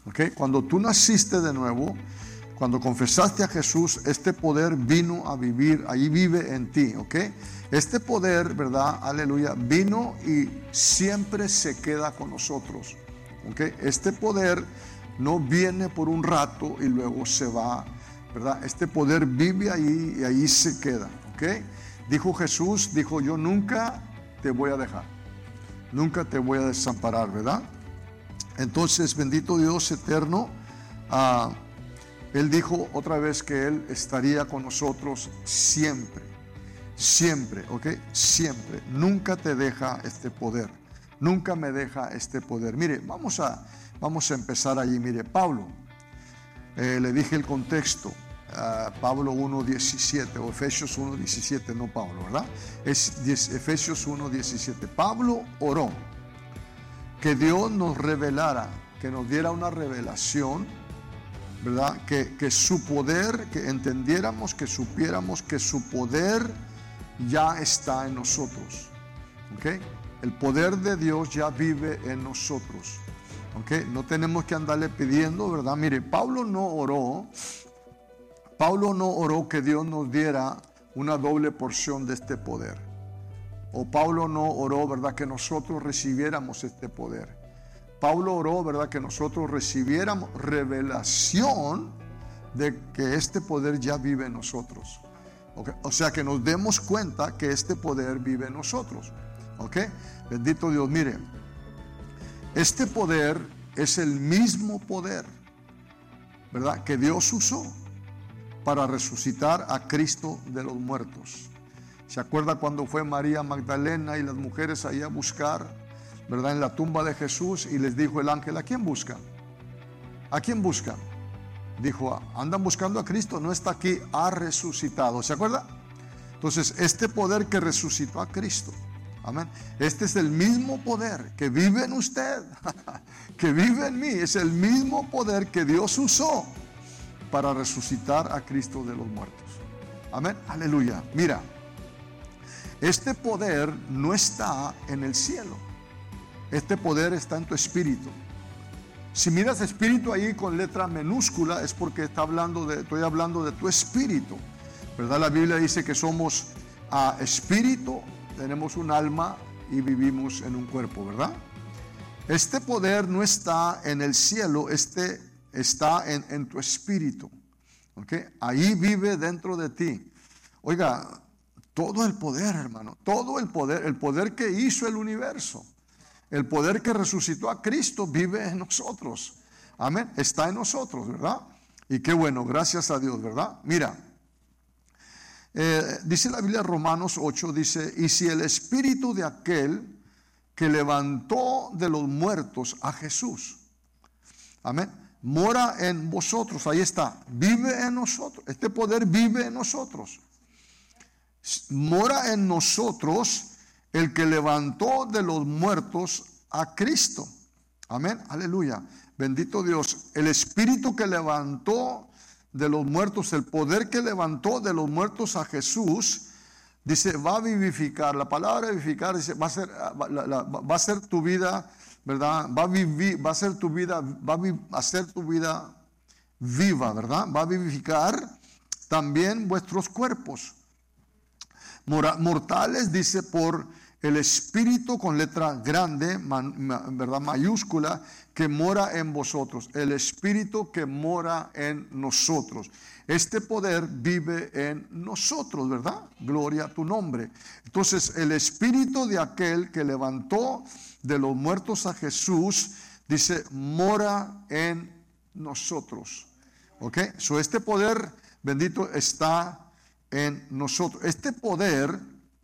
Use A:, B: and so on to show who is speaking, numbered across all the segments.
A: ¿Ok? Cuando tú naciste de nuevo, cuando confesaste a Jesús, este poder vino a vivir, ahí vive en ti, ¿ok? Este poder, ¿verdad? Aleluya, vino y siempre se queda con nosotros, ¿ok? Este poder no viene por un rato y luego se va, ¿verdad? Este poder vive ahí y ahí se queda, ¿ok? Dijo Jesús, dijo, yo nunca te voy a dejar, nunca te voy a desamparar, ¿verdad? Entonces, bendito Dios eterno, Él dijo otra vez que Él estaría con nosotros siempre, siempre, ¿ok? Siempre. Nunca te deja este poder, nunca me deja este poder. Mire, vamos a empezar allí. Mire, Pablo, le dije el contexto, Pablo 1:17 o Efesios 1:17, no Pablo, ¿verdad? Es Efesios 1:17. Pablo oró que Dios nos revelara, que nos diera una revelación, ¿verdad? Que su poder, que entendiéramos, que supiéramos que su poder ya está en nosotros, ¿ok? El poder de Dios ya vive en nosotros, ¿ok? No tenemos que andarle pidiendo, ¿verdad? Mire, Pablo no oró que Dios nos diera una doble porción de este poder. O Pablo no oró, ¿verdad?, que nosotros recibiéramos este poder. Pablo oró, ¿verdad?, que nosotros recibiéramos revelación de que este poder ya vive en nosotros. ¿Okay? O sea, que nos demos cuenta que este poder vive en nosotros. ¿Ok? Bendito Dios. Mire, este poder es el mismo poder, ¿verdad?, que Dios usó para resucitar a Cristo de los muertos. ¿Se acuerda cuando fue María Magdalena y las mujeres ahí a buscar, ¿verdad?, en la tumba de Jesús, y les dijo el ángel, ¿a quién buscan? ¿A quién buscan? Dijo, andan buscando a Cristo, no está aquí, ha resucitado. ¿Se acuerda? Entonces, este poder que resucitó a Cristo, amén, este es el mismo poder que vive en usted, que vive en mí, es el mismo poder que Dios usó para resucitar a Cristo de los muertos. Amén, aleluya. Mira, este poder no está en el cielo. Este poder está en tu espíritu. Si miras espíritu ahí con letra minúscula, es porque estoy hablando de tu espíritu, ¿verdad? La Biblia dice que somos espíritu, tenemos un alma y vivimos en un cuerpo, ¿verdad? Este poder no está en el cielo, este está en tu espíritu, ¿ok? Ahí vive dentro de ti. Oiga, todo el poder, hermano, todo el poder que hizo el universo, el poder que resucitó a Cristo vive en nosotros. Amén, está en nosotros, ¿verdad? Y qué bueno, gracias a Dios, ¿verdad? Mira, dice la Biblia, Romanos 8, dice, y si el espíritu de aquel que levantó de los muertos a Jesús, amén, mora en vosotros, ahí está, vive en nosotros, este poder vive en nosotros. Mora en nosotros el que levantó de los muertos a Cristo. Amén, aleluya. Bendito Dios. El espíritu que levantó de los muertos, el poder que levantó de los muertos a Jesús, dice, va a vivificar. La palabra vivificar dice, va a ser tu vida, ¿verdad? Va a ser tu vida, hacer tu vida viva, ¿verdad? Va a vivificar también vuestros cuerpos mortales, dice, por el espíritu con letra grande, ¿verdad?, mayúscula, que mora en vosotros. El espíritu que mora en nosotros. Este poder vive en nosotros, ¿verdad? Gloria a tu nombre. Entonces, el espíritu de aquel que levantó de los muertos a Jesús, dice, mora en nosotros. ¿Ok? So, este poder bendito está en nosotros. Este poder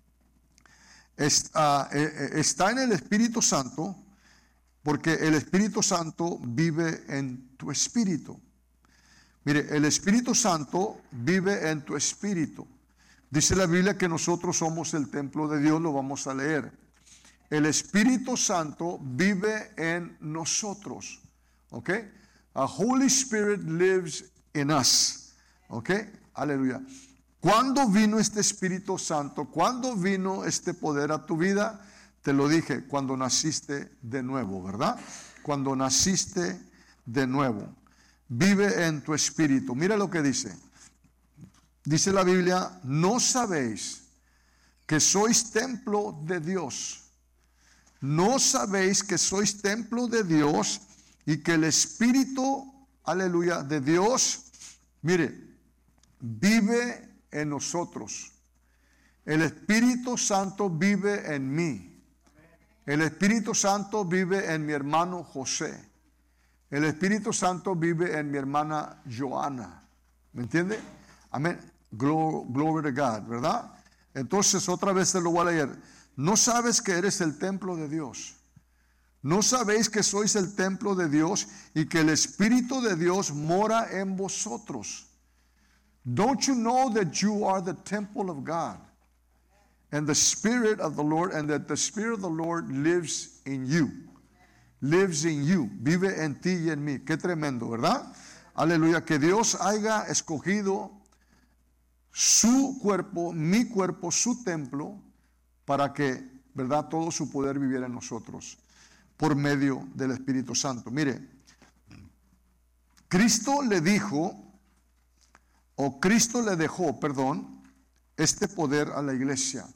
A: está en el Espíritu Santo, porque el Espíritu Santo vive en tu espíritu. Mire, el Espíritu Santo vive en tu espíritu. Dice la Biblia que nosotros somos el templo de Dios, lo vamos a leer. El Espíritu Santo vive en nosotros. ¿Ok? A Holy Spirit lives in us. ¿Ok? Aleluya. ¿Cuándo vino este Espíritu Santo? ¿Cuándo vino este poder a tu vida? Te lo dije, cuando naciste de nuevo, ¿verdad? Cuando naciste de nuevo. Vive en tu espíritu. Mira lo que dice. Dice la Biblia, ¿no sabéis que sois templo de Dios? ¿No sabéis que sois templo de Dios y que el Espíritu, aleluya, de Dios, mire, vive en nosotros? El Espíritu Santo vive en mí. El Espíritu Santo vive en mi hermano José. El Espíritu Santo vive en mi hermana Joana. ¿Me entiende? Amén. Glory to God, ¿verdad? Entonces otra vez se lo voy a leer. ¿No sabes que eres el templo de Dios? ¿No sabéis que sois el templo de Dios y que el Espíritu de Dios mora en vosotros? Don't you know that you are the temple of God and the Spirit of the Lord, and that the Spirit of the Lord lives in you? Lives in you. Vive en ti y en mí. Qué tremendo, ¿verdad? Aleluya. Que Dios haya escogido su cuerpo, mi cuerpo, su templo, para que, ¿verdad?, todo su poder viviera en nosotros por medio del Espíritu Santo. Mire, Cristo le dejó, este poder a la iglesia.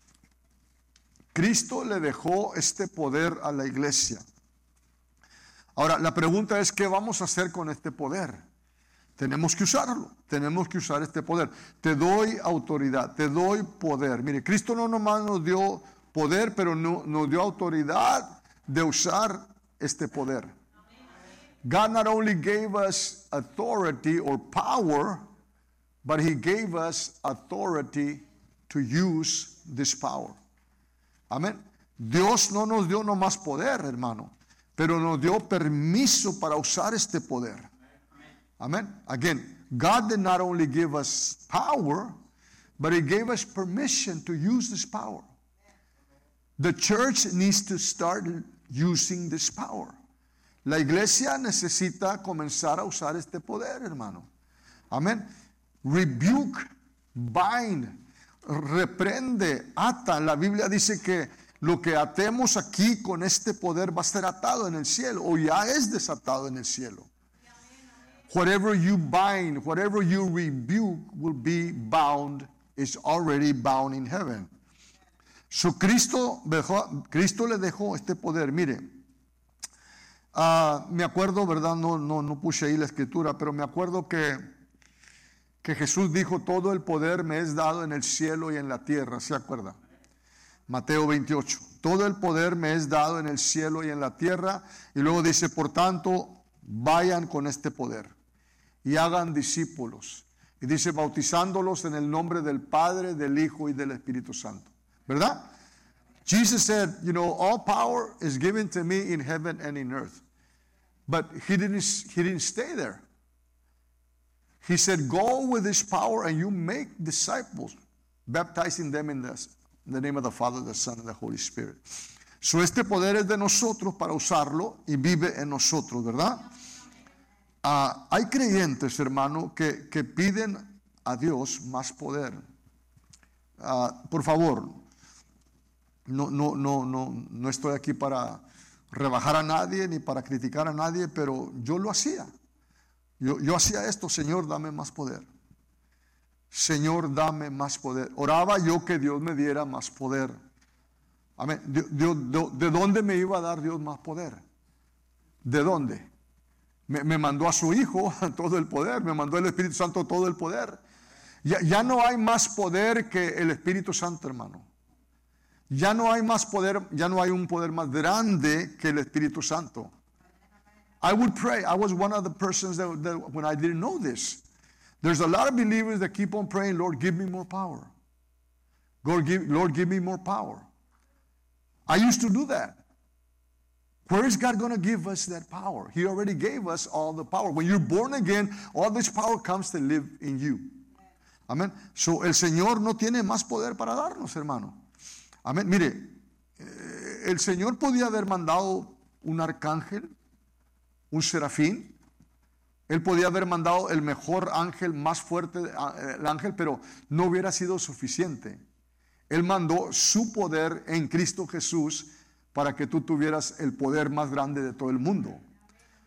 A: Cristo le dejó este poder a la iglesia. Ahora, la pregunta es, ¿qué vamos a hacer con este poder? Tenemos que usarlo, tenemos que usar este poder. Te doy autoridad, te doy poder. Mire, Cristo no nomás nos dio poder, pero nos dio autoridad de usar este poder. God not only gave us authority or power, but He gave us authority to use this power. Amén. Dios no nos dio nomás poder, hermano, pero nos dio permiso para usar este poder. Amen. Again, God did not only give us power, but He gave us permission to use this power. The church needs to start using this power. La iglesia necesita comenzar a usar este poder, hermano. Amén. Rebuke, bind, reprende, ata. La Biblia dice que lo que atemos aquí con este poder va a ser atado en el cielo, o ya es desatado en el cielo. Whatever you bind, whatever you rebuke will be bound, is already bound in heaven. So Cristo le dejó este poder. Mire, me acuerdo, ¿verdad? No puse ahí la escritura, pero me acuerdo que Jesús dijo, todo el poder me es dado en el cielo y en la tierra. ¿Se acuerda? Mateo 28. Todo el poder me es dado en el cielo y en la tierra. Y luego dice, por tanto, vayan con este poder y hagan discípulos. Y dice, bautizándolos en el nombre del Padre, del Hijo y del Espíritu Santo. ¿Verdad? Jesus said, all power is given to me in heaven and in earth. But he didn't stay there. He said, go with this power and you make disciples, baptizing them in the name of the Father, the Son, and the Holy Spirit. So este poder es de nosotros para usarlo y vive en nosotros, ¿verdad? Hay creyentes, hermano, que piden a Dios más poder. Por favor, no estoy aquí para rebajar a nadie ni para criticar a nadie, pero yo lo hacía. Yo hacía esto: Señor, dame más poder. Señor, dame más poder. Oraba yo que Dios me diera más poder. Amén. ¿De dónde me iba a dar Dios más poder? ¿De dónde? Me mandó a su Hijo todo el poder, me mandó el Espíritu Santo todo el poder. Ya no hay más poder que el Espíritu Santo, hermano. Ya no hay más poder, ya no hay un poder más grande que el Espíritu Santo. I would pray. I was one of the persons that when I didn't know this. There's a lot of believers that keep on praying, Lord, give me more power. Lord, give me more power. I used to do that. Where is God going to give us that power? He already gave us all the power. When you're born again, all this power comes to live in you. Amén. So, el Señor no tiene más poder para darnos, hermano. Amén. Mire, el Señor podía haber mandado un arcángel, un serafín. Él podía haber mandado el mejor ángel, más fuerte el ángel, pero no hubiera sido suficiente. Él mandó su poder en Cristo Jesús para que tú tuvieras el poder más grande de todo el mundo.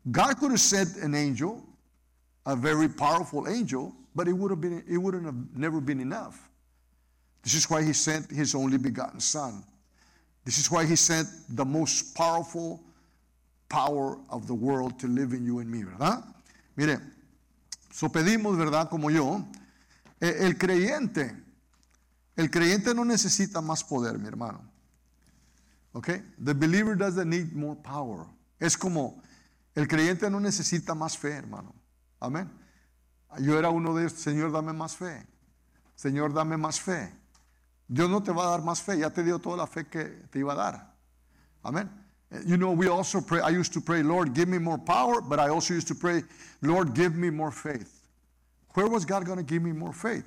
A: God could have sent an angel, a very powerful angel, but it wouldn't have never been enough. This is why he sent his only begotten Son. This is why he sent the most powerful power of the world to live in you and me, ¿verdad? Mire, so pedimos, ¿verdad? Como yo, el creyente no necesita más poder, mi hermano. Okay? The believer doesn't need more power. Es como, el creyente no necesita más fe, hermano. Amén. Yo era uno de ellos, Señor, dame más fe. Señor, dame más fe. Dios no te va a dar más fe, ya te dio toda la fe que te iba a dar. Amén. You know, we also pray, I used to pray, Lord, give me more power, but I also used to pray, Lord, give me more faith. Where was God going to give me more faith?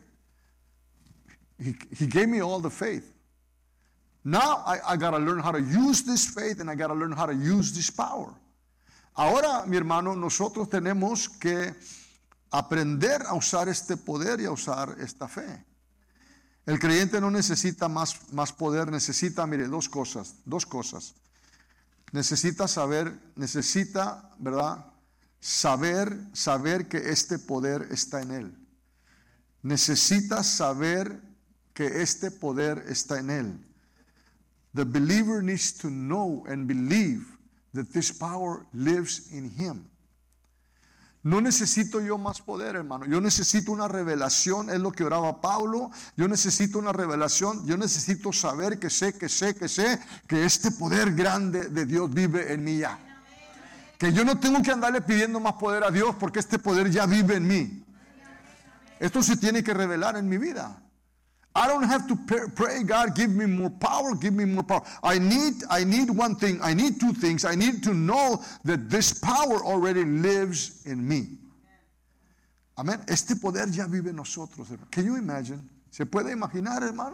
A: He gave me all the faith. Now I got to learn how to use this faith and I got to learn how to use this power. Ahora, mi hermano, nosotros tenemos que aprender a usar este poder y a usar esta fe. El creyente no necesita más poder, necesita, mire, dos cosas. Necesita, ¿verdad? Saber que este poder está en él. Necesita saber que este poder está en él. The believer needs to know and believe that this power lives in him. No necesito yo más poder, hermano. Yo necesito una revelación, es lo que oraba Pablo. Yo necesito una revelación. Yo necesito saber que sé que este poder grande de Dios vive en mí ya. Que yo no tengo que andarle pidiendo más poder a Dios porque este poder ya vive en mí. Esto se tiene que revelar en mi vida. I don't have to pray, God, give me more power, give me more power. I need one thing, I need two things. I need to know that this power already lives in me. Amén. Este poder ya vive en nosotros, hermano. Can you imagine? ¿Se puede imaginar, hermano?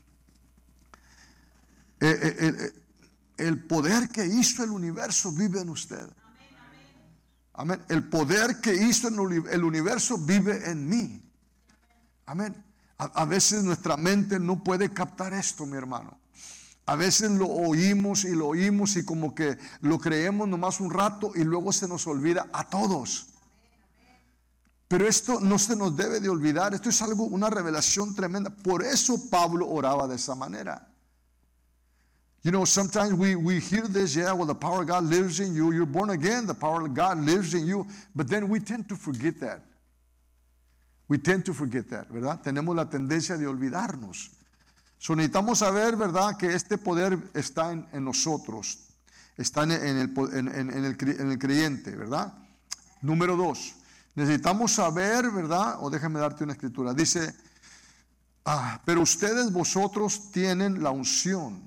A: El poder que hizo el universo vive en usted. Amén. El poder que hizo el universo vive en mí. Amén. A veces nuestra mente no puede captar esto, mi hermano. A veces lo oímos y como que lo creemos nomás un rato y luego se nos olvida a todos. Pero esto no se nos debe de olvidar. Esto es algo, una revelación tremenda. Por eso Pablo oraba de esa manera. You know, sometimes we hear this, yeah, well, the power of God lives in you. You're born again, the power of God lives in you. But then we tend to forget that. We tend to forget that, ¿verdad? Tenemos la tendencia de olvidarnos. So, necesitamos saber, ¿verdad?, que este poder está en nosotros. Está en el creyente, ¿verdad? Número 2. Necesitamos saber, ¿verdad? O déjame darte una escritura. Dice, pero vosotros tienen la unción.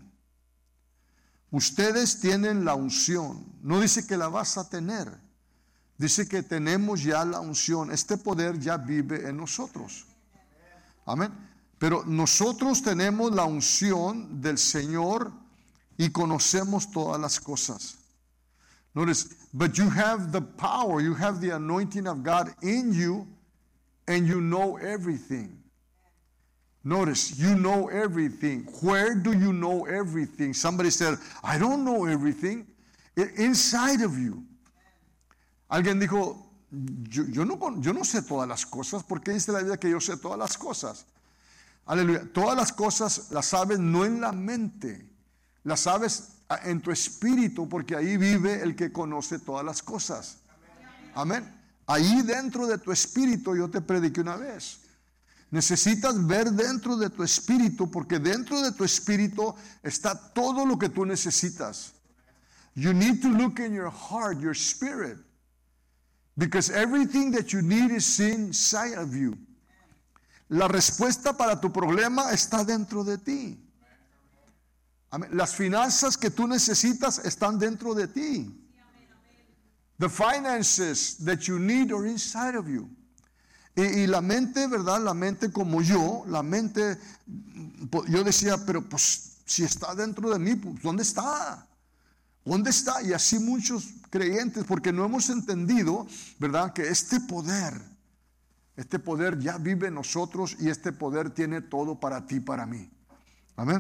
A: Ustedes tienen la unción. No dice que la vas a tener. Dice que tenemos ya la unción. Este poder ya vive en nosotros. Amén. Pero nosotros tenemos la unción del Señor y conocemos todas las cosas. Notice, but you have the power, you have the anointing of God in you, and you know everything. Notice, you know everything. Where do you know everything? Somebody said, I don't know everything. Inside of you. Alguien dijo, yo no sé todas las cosas. ¿Por qué dice la Biblia que yo sé todas las cosas? Aleluya. Todas las cosas las sabes no en la mente, las sabes en tu espíritu, porque ahí vive el que conoce todas las cosas. Amén. Ahí dentro de tu espíritu, yo te prediqué una vez. Necesitas ver dentro de tu espíritu, porque dentro de tu espíritu está todo lo que tú necesitas. You need to look in your heart, your spirit. Because everything that you need is inside of you. La respuesta para tu problema está dentro de ti. Amén. Las finanzas que tú necesitas están dentro de ti. The finances that you need are inside of you. Y la mente, ¿verdad? La mente como yo, yo decía, pero pues si está dentro de mí, pues ¿dónde está? ¿Dónde está? Y así muchos creyentes, porque no hemos entendido, ¿verdad?, que este poder ya vive en nosotros y este poder tiene todo para ti, para mí. Amén.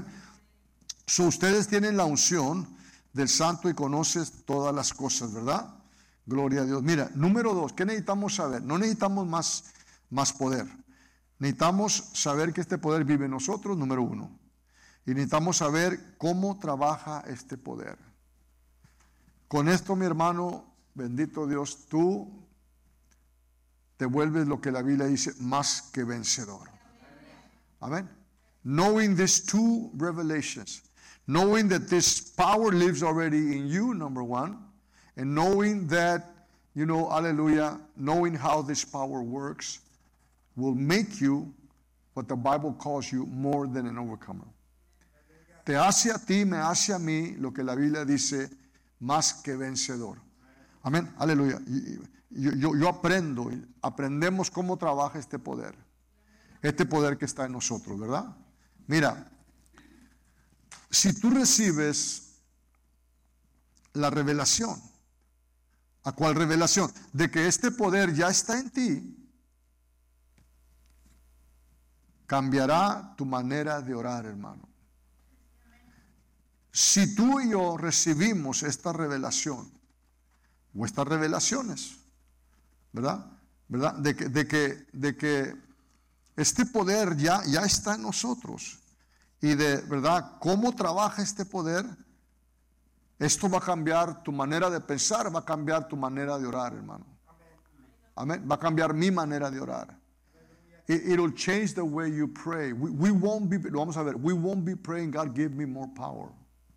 A: So, ustedes tienen la unción del Santo y conoces todas las cosas, ¿verdad? Gloria a Dios. Mira, número 2, ¿qué necesitamos saber? No necesitamos más poder. Necesitamos saber que este poder vive en nosotros, número 1. Y necesitamos saber cómo trabaja este poder. Con esto, mi hermano, bendito Dios, tú te vuelves lo que la Biblia dice, más que vencedor. Amén. Knowing these 2 revelations, knowing that this power lives already in you, number 1, and knowing that, hallelujah, knowing how this power works will make you what the Bible calls you more than an overcomer. Te hace a ti, me hace a mí lo que la Biblia dice, más que vencedor. Amén, aleluya. Yo aprendemos cómo trabaja este poder que está en nosotros, ¿verdad? Mira, si tú recibes la revelación, ¿a cuál revelación? De que este poder ya está en ti, cambiará tu manera de orar, hermano. Si tú y yo recibimos esta revelación, o estas revelaciones, ¿verdad? De que este poder ya está en nosotros, y ¿verdad? ¿Cómo trabaja este poder? Esto va a cambiar tu manera de pensar, va a cambiar tu manera de orar, hermano. Amén. Va a cambiar mi manera de orar. It'll change the way you pray. We won't be praying, God, give me more power.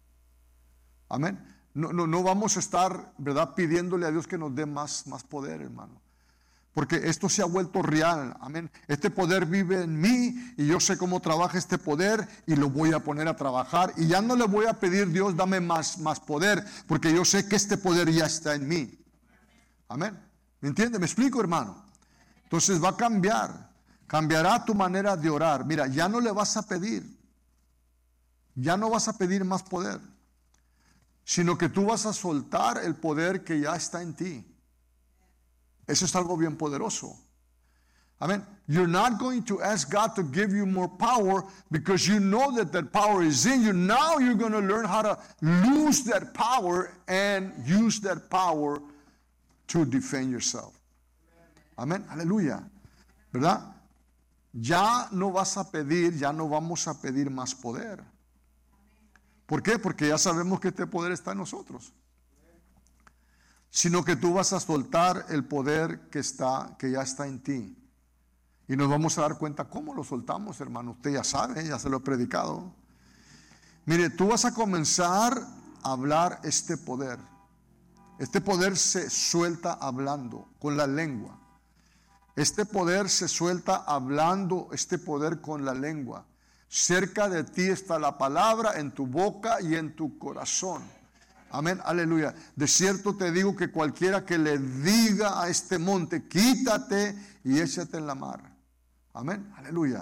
A: Amén. No vamos a estar, ¿verdad?, pidiéndole a Dios que nos dé más poder, hermano. Porque esto se ha vuelto real. Amén. Este poder vive en mí y yo sé cómo trabaja este poder y lo voy a poner a trabajar. Y ya no le voy a pedir, Dios, dame más poder, porque yo sé que este poder ya está en mí. Amén. ¿Me entiende? ¿Me explico, hermano? Entonces va a cambiar. Cambiará tu manera de orar. Mira, ya no le vas a pedir. Ya no vas a pedir más poder, sino que tú vas a soltar el poder que ya está en ti. Eso es algo bien poderoso. Amen. You're not going to ask God to give you more power because you know that power is in you. Now you're going to learn how to lose that power and use that power to defend yourself. Amén. Aleluya. ¿Verdad? Ya no vas a pedir, ya no vamos a pedir más poder. ¿Por qué? Porque ya sabemos que este poder está en nosotros. Sino que tú vas a soltar el poder que ya está en ti. Y nos vamos a dar cuenta cómo lo soltamos, hermano. Usted ya sabe, ya se lo he predicado. Mire, tú vas a comenzar a hablar este poder. Este poder se suelta hablando con la lengua. Este poder se suelta hablando, este poder con la lengua. Cerca de ti está la palabra, en tu boca y en tu corazón. Amén, aleluya. De cierto te digo que cualquiera que le diga a este monte, quítate y échate en la mar. Amén, aleluya.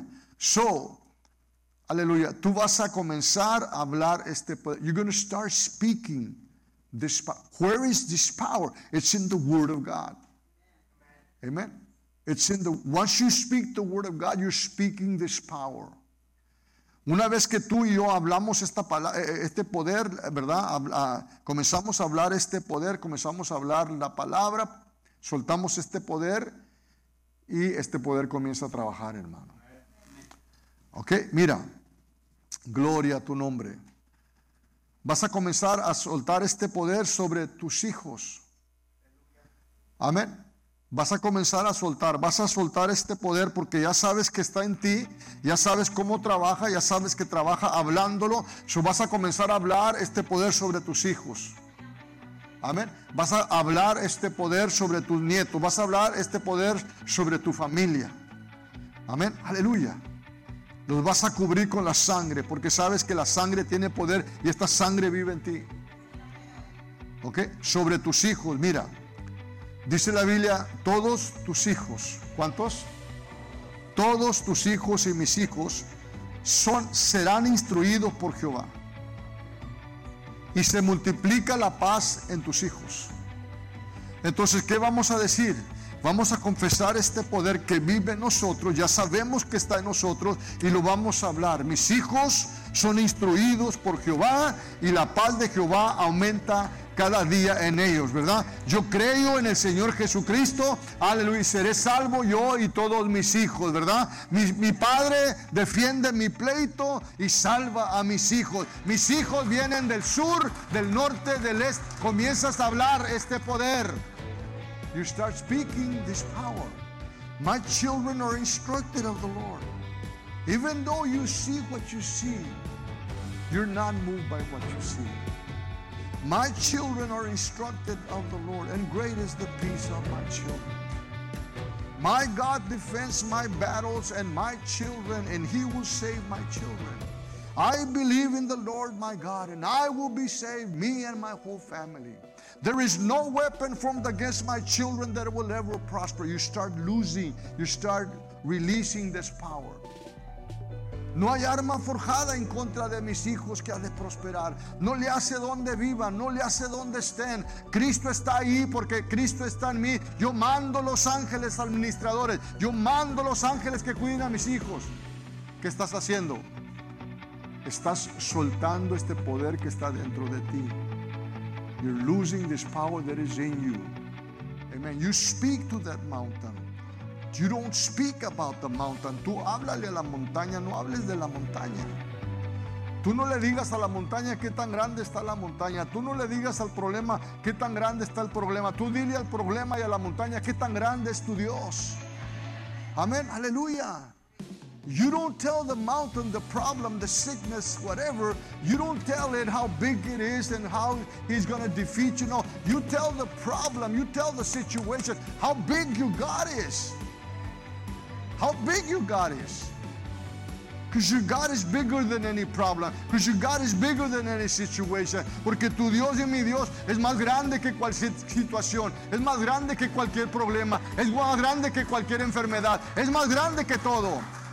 A: Aleluya, tú vas a comenzar a hablar este poder. You're going to start speaking this power. Where is this power? It's in the Word of God. Amen. Once you speak the Word of God, you're speaking this power. Una vez que tú y yo hablamos este poder, ¿verdad? Comenzamos a hablar este poder, comenzamos a hablar la palabra, soltamos este poder y este poder comienza a trabajar, hermano. Ok, mira, gloria a tu nombre. Vas a comenzar a soltar este poder sobre tus hijos. Amén. Vas a comenzar a soltar, vas a soltar este poder porque ya sabes que está en ti, ya sabes cómo trabaja, ya sabes que trabaja hablándolo. Vas a comenzar a hablar este poder sobre tus hijos. Amén. Vas a hablar este poder sobre tus nietos, vas a hablar este poder sobre tu familia. Amén. Aleluya. Los vas a cubrir con la sangre porque sabes que la sangre tiene poder y esta sangre vive en ti. Ok, sobre tus hijos, mira. Dice la Biblia, todos tus hijos, ¿cuántos? Todos tus hijos y mis hijos serán instruidos por Jehová. Y se multiplica la paz en tus hijos. Entonces, ¿qué vamos a decir? Vamos a confesar este poder que vive en nosotros, ya sabemos que está en nosotros y lo vamos a hablar. Mis hijos son instruidos por Jehová y la paz de Jehová aumenta cada día en ellos, ¿verdad? Yo creo en el Señor Jesucristo, aleluya, seré salvo yo y todos mis hijos, ¿verdad? Mi Padre defiende mi pleito y salva a mis hijos. Mis hijos vienen del sur, del norte, del este. Comienzas a hablar este poder. You start speaking this power. My children are instructed of the Lord. Even though you see what you see, you're not moved by what you see. My children are instructed of the Lord, and great is the peace of my children. My God defends my battles and my children, and He will save my children. I believe in the Lord my God, and I will be saved, me and my whole family. There is no weapon formed against my children that will ever prosper. You start losing, you start releasing this power. No hay arma forjada en contra de mis hijos que ha de prosperar. No le hace donde vivan, no le hace donde estén. Cristo está ahí porque Cristo está en mí. Yo mando los ángeles administradores. Yo mando los ángeles que cuiden a mis hijos. ¿Qué estás haciendo? Estás soltando este poder que está dentro de ti. You're losing this power that is in you. Amen. You speak to that mountain. You don't speak about the mountain. Tú háblale a la montaña, no hables de la montaña. Tú no le digas a la montaña qué tan grande está la montaña. Tú no le digas al problema qué tan grande está el problema. Tú dile al problema y a la montaña qué tan grande es tu Dios. Amén, aleluya. You don't tell the mountain, the problem, the sickness, whatever. You don't tell it how big it is and how He's going to defeat you. No, you tell the problem, you tell the situation how big your God is. How big your God is. Because your God is bigger than any problem. Because your God is bigger than any situation. Porque tu Dios y mi Dios es más grande que cualquier situación. Es más grande que cualquier problema. Es más grande que cualquier enfermedad. Es más grande que todo.